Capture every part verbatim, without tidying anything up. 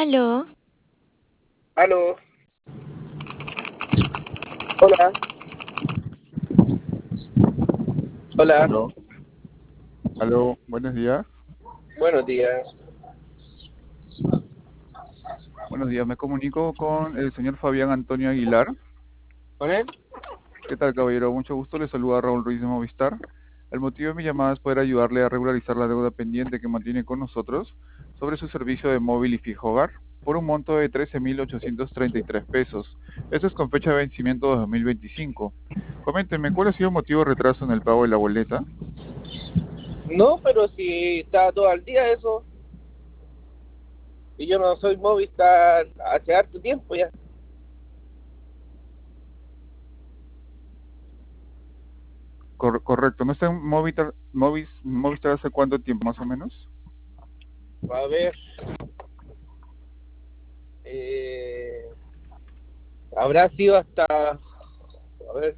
Aló, Aló, hola, hola, Aló, aló, buenos días. buenos días. Buenos días, me comunico con el señor Fabián Antonio Aguilar. ¿Con él? ¿Qué tal, caballero? Mucho gusto, le saluda Raúl Ruiz de Movistar. El motivo de mi llamada es poder ayudarle a regularizar la deuda pendiente que mantiene con nosotros sobre su servicio de móvil y fijo hogar por un monto de trece mil ochocientos treinta y tres pesos. Esto es con fecha de vencimiento de dos mil veinticinco. Coménteme, ¿cuál ha sido el motivo de retraso en el pago de la boleta? No, pero si está todo al día eso, y yo no soy Movistar hace harto tiempo ya. Cor- correcto, ¿no está en Movistar, Movis- Movistar hace cuánto tiempo más o menos? A ver, eh, habrá sido hasta, a ver,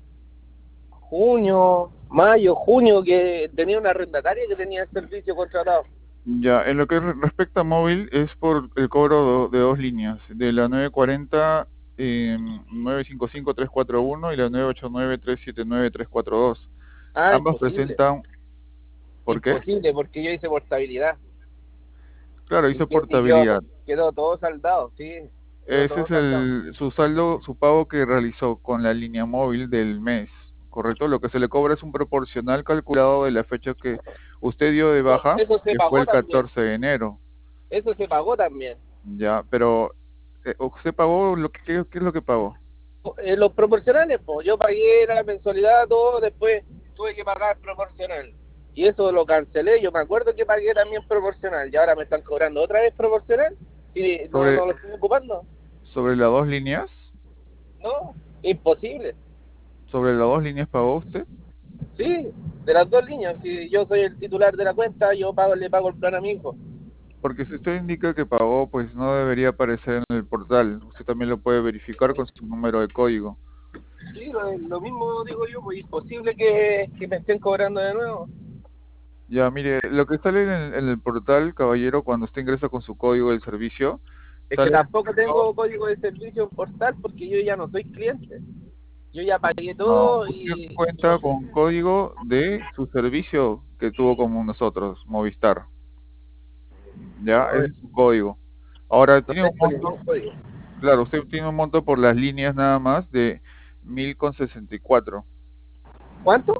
junio, mayo, junio, que tenía una arrendataria que tenía el servicio contratado. Ya, en lo que re- respecta a móvil es por el cobro do- de dos líneas, de la nueve cuarenta eh, nueve cinco cinco tres cuatro uno y la nueve ocho nueve tres siete nueve tres cuatro dos. Ah, Ambas imposible, presentan, ¿por qué? imposible, porque yo hice portabilidad Claro, y, hizo que- y quedó, portabilidad. quedó todo saldado, sí, quedó Ese todo es saldado. el, su saldo, su pago que realizó con la línea móvil del mes, ¿correcto? Lo que se le cobra es un proporcional calculado de la fecha que usted dio de No, baja, eso se que fue pagó el también, catorce de enero. eso se pagó también. Ya, pero eh, ¿usted pagó lo que, qué qué es lo que pagó? Eh, los proporcionales, pues yo pagué la mensualidad, todo, después tuve que pagar proporcional. Y eso lo cancelé, yo me acuerdo que pagué también proporcional y ahora me están cobrando otra vez proporcional si no, Sobre, no lo estoy ocupando. sobre las dos líneas, No, imposible. sobre las dos líneas pagó usted, Sí, de las dos líneas, si yo soy el titular de la cuenta, yo pago, le pago el plan a mi hijo. porque si usted indica que pagó, pues no debería aparecer en el portal. Usted también lo puede verificar con su número de código. Sí, lo, lo mismo digo yo, pues imposible que, que me estén cobrando de nuevo. Ya, mire, lo que sale en el, en el portal, caballero, cuando usted ingresa con su código del servicio, Es que sale, tampoco tengo código de servicio en portal porque yo ya no soy cliente. Yo ya pagué no, todo usted y, y no cuenta sé. con código de su servicio que tuvo con nosotros, Movistar. Ya, No, ese es su código. Ahora, no tiene un tengo monto, ningún código. claro, usted tiene un monto por las líneas nada más de mil con sesenta y cuatro. ¿Cuánto?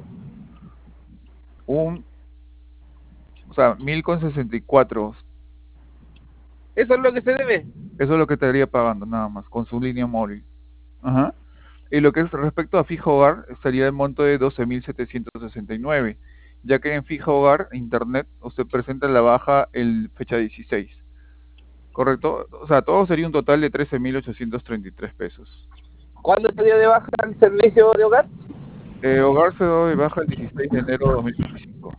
Un O sea, mil con sesenta y cuatro. Eso es lo que se debe. Eso es lo que estaría pagando nada más con su línea móvil. Ajá. Y lo que es respecto a fijo hogar, estaría el monto de doce mil setecientos sesenta y nueve, ya que en fijo hogar, internet, usted presenta la baja el fecha dieciséis. ¿Correcto? O sea, todo sería un total de trece mil ochocientos treinta y tres pesos. ¿Cuándo se dio de baja el servicio de hogar? Eh, hogar se dio de baja el dieciséis de enero de dos mil veinticinco.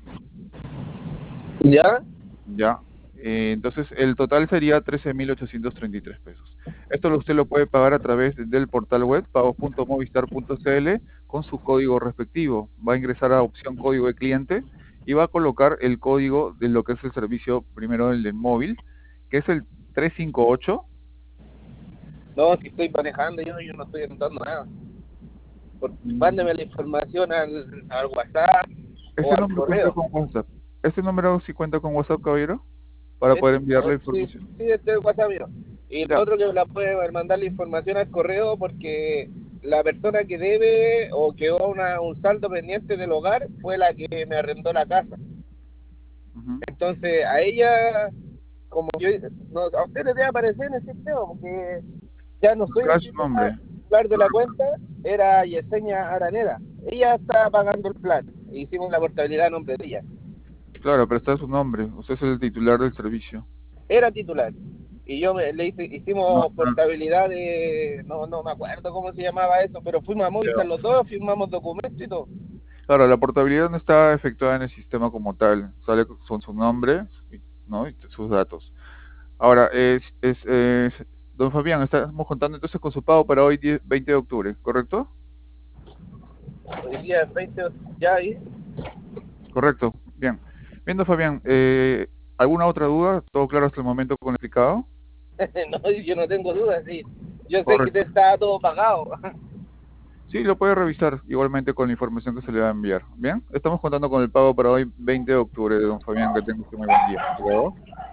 Ya. Ya. Eh, entonces, el total sería trece mil ochocientos treinta y tres pesos. Esto lo- usted lo puede pagar a través del portal web pagos punto movistar punto cl con su código respectivo. Va a ingresar a opción código de cliente y va a colocar el código de lo que es el servicio, primero el del móvil, que es el trescientos cincuenta y ocho. No, si estoy manejando, yo, yo no estoy anotando nada. Por, Mm, mándeme la información al, al WhatsApp o Este al número cuenta correo. con WhatsApp. Este número sí cuenta con WhatsApp, caballero, para poder Este, enviar la sí, información. sí, este es el WhatsApp mío. Y el Ya, otro que me la puede mandar la información al correo porque la persona que debe o quedó una, un saldo pendiente del hogar fue la que me arrendó la casa. ujú. Entonces, a ella, como yo, no, a usted le debe aparecer en el sistema, porque ya no soy Acá el es su nombre. titular, titular de la cuenta, era Yesenia Araneda. Ella estaba pagando el plan. Hicimos la portabilidad a nombre de ella. Claro, pero está su nombre. Usted es el titular del servicio. Era titular. Y yo me, le hice, No, hicimos no, portabilidad de, no, no me acuerdo cómo se llamaba eso, pero fuimos a Movistar ya. los dos, firmamos documentos y todo. Claro, la portabilidad no está efectuada en el sistema como tal, sale con su nombre, y- ¿no? Y sus datos. Ahora, es, es, es- don Fabián, estamos contando entonces con su pago para hoy diez veinte de octubre, ¿correcto? Hoy día veinte, ya ahí. Correcto, bien. Bien, don Fabián, eh, ¿alguna otra duda? ¿Todo claro hasta el momento con el explicado? No, yo no tengo dudas, sí. Yo sé que te Correcto. está todo pagado. Sí, lo puede revisar igualmente con la información que se le va a enviar. Bien, estamos contando con el pago para hoy, veinte de octubre, de don Fabián, que tenga usted muy buen día. Hasta luego.